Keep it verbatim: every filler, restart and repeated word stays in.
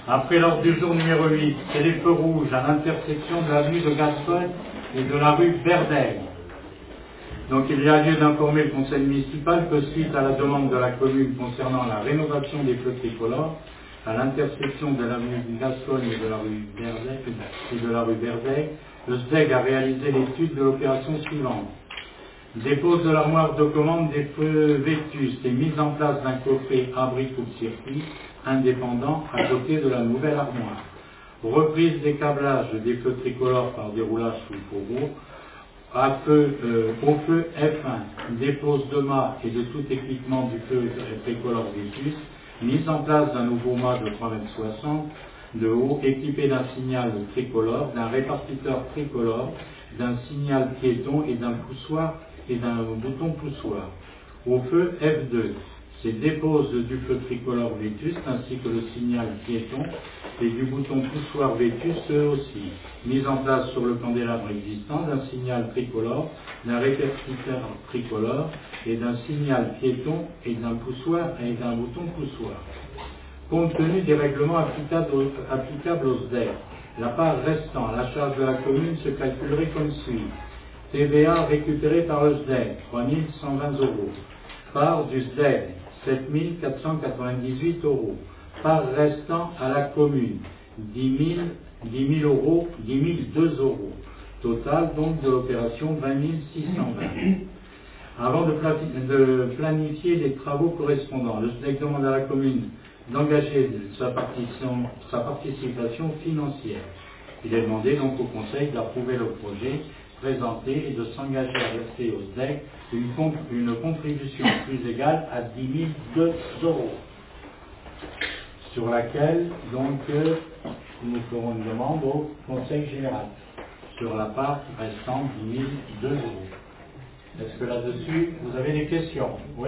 Après l'ordre du jour numéro huit, c'est les feux rouges à l'intersection de l'avenue de Gascogne et de la rue Berdel. Donc il y a lieu d'informer le conseil municipal que suite à la demande de la commune concernant la rénovation des feux tricolores à l'intersection de l'avenue de Gascogne et de la rue Berdel, et de la rue Berdel, le S D E G a réalisé l'étude de l'opération suivante. Dépose de l'armoire de commande des feux vétustes et mise en place d'un coffret abri coupe-circuit indépendant à côté de la nouvelle armoire. Reprise des câblages des feux tricolores par déroulage sous fourreau à feu, euh, au feu F un. Dépose de mât et de tout équipement du feu tricolore vétuste. Mise en place d'un nouveau mât de trois mètres soixante de haut, équipé d'un signal tricolore, d'un répartiteur tricolore, d'un signal piéton et d'un poussoir et d'un bouton poussoir. Au feu F deux, c'est dépose du feu tricolore vétuste ainsi que le signal piéton et du bouton poussoir vétuste aussi. Mise en place sur le candélabre existant d'un signal tricolore, d'un répartiteur tricolore et d'un signal piéton et d'un poussoir et d'un bouton poussoir. Compte tenu des règlements applicables au, applicables au S D E G, la part restant à la charge de la commune se calculerait comme suit. T V A récupéré par le S D E G, trois mille cent vingt euros. Part du S D E G, sept mille quatre cent quatre-vingt-dix-huit euros. Part restant à la commune, dix mille euros, dix mille deux euros. Total donc de l'opération vingt mille six cent vingt. Avant de, de planifier les travaux correspondants, le S D E G demande à la commune d'engager sa participation, sa participation financière. Il est demandé donc au Conseil d'approuver le projet présenté et de s'engager à verser au S D E G une, une contribution plus égale à dix mille deux euros, sur laquelle donc euh, nous ferons une demande au Conseil général sur la part restant dix mille deux euros. Est-ce que là-dessus vous avez des questions? Oui.